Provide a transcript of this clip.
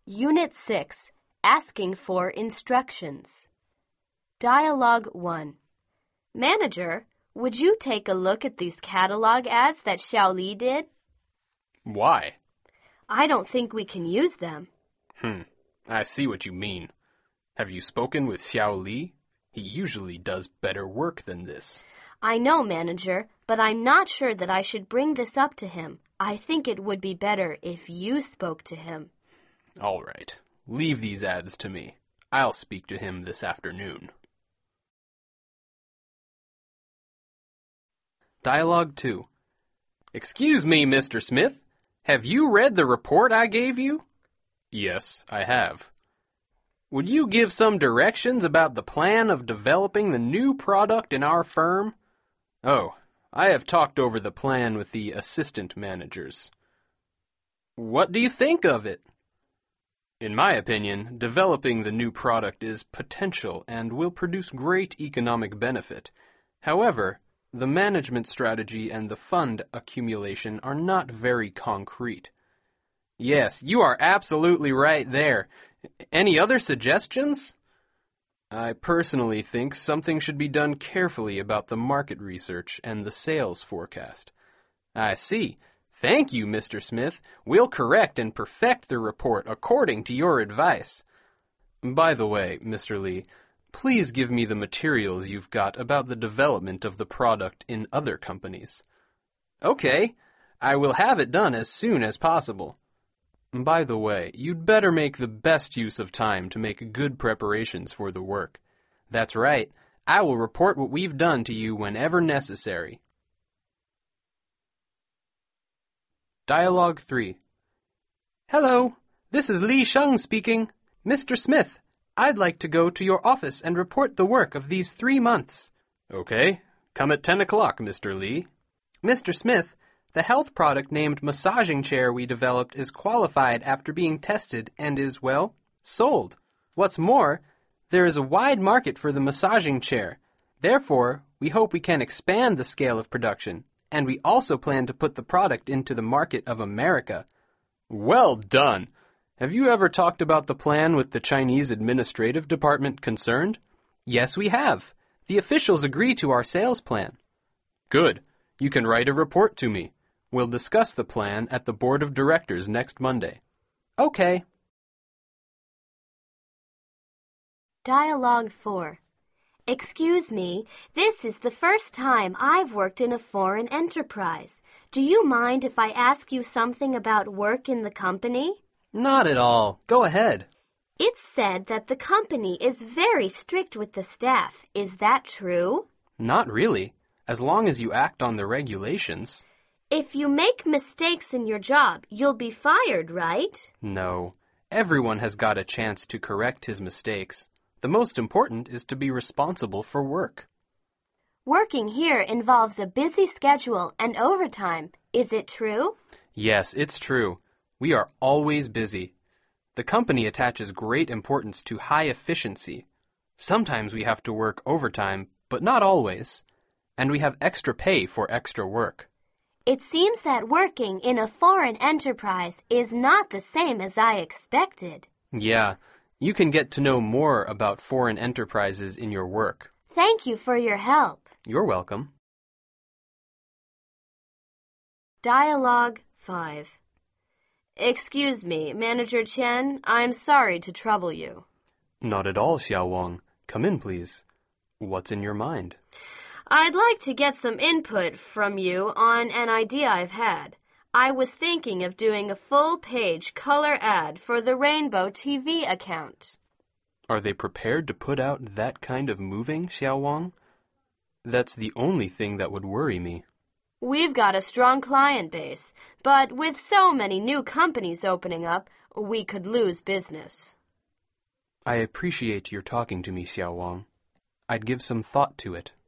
Unit 6, Asking for Instructions. Dialogue 1. Manager, would you take a look at these catalog ads that Xiao Li did? Why? I don't think we can use them. I see what you mean. Have you spoken with Xiao Li? He usually does better work than this. I know, Manager, but I'm not sure that I should bring this up to him. I think it would be better if you spoke to him. All right. Leave these ads to me. I'll speak to him this afternoon. Dialogue 2. Excuse me, Mr. Smith. Have you read the report I gave you? Yes, I have. Would you give some directions about the plan of developing the new product in our firm? Oh, I have talked over the plan with the assistant managers. What do you think of it? In my opinion, developing the new product is potential and will produce great economic benefit. However, the management strategy and the fund accumulation are not very concrete. Yes, you are absolutely right there. Any other suggestions? I personally think something should be done carefully about the market research and the sales forecast. I see. Thank you, Mr. Smith. We'll correct and perfect the report according to your advice. By the way, Mr. Li, please give me the materials you've got about the development of the product in other companies. Okay, I will have it done as soon as possible. By the way, you'd better make the best use of time to make good preparations for the work. That's right. I will report what we've done to you whenever necessary. Dialogue 3. Hello, this is Li Sheng speaking. Mr. Smith, I'd like to go to your office and report the work of these 3 months. Okay, come at 10 o'clock, Mr. Li. Mr. Smith, the health product named massaging chair we developed is qualified after being tested and is, well, sold. What's more, there is a wide market for the massaging chair. Therefore, we hope we can expand the scale of production, and we also plan to put the product into the market of America. Well done! Have you ever talked about the plan with the Chinese administrative department concerned? Yes, we have. The officials agree to our sales plan. Good. You can write a report to me. We'll discuss the plan at the board of directors next Monday. Okay. Dialogue 4. Excuse me, this is the first time I've worked in a foreign enterprise. Do you mind if I ask you something about work in the company? Not at all. Go ahead. It's said that the company is very strict with the staff. Is that true? Not really, as long as you act on the regulations. If you make mistakes in your job, you'll be fired, right? No. Everyone has got a chance to correct his mistakes. The most important is to be responsible for work. Working here involves a busy schedule and overtime. Is it true? Yes, it's true. We are always busy. The company attaches great importance to high efficiency. Sometimes we have to work overtime, but not always. And we have extra pay for extra work. It seems that working in a foreign enterprise is not the same as I expected. Yeah, you can get to know more about foreign enterprises in your work. Thank you for your help. You're welcome. Dialogue 5. Excuse me, Manager Chen, I'm sorry to trouble you. Not at all, Xiao Wang. Come in, please. What's in your mind? I'd like to get some input from you on an idea I've had. I was thinking of doing a full-page color ad for the Rainbow TV account. Are they prepared to put out that kind of moving, Xiao Wang? That's the only thing that would worry me. We've got a strong client base, but with so many new companies opening up, we could lose business. I appreciate your talking to me, Xiao Wang. I'd give some thought to it.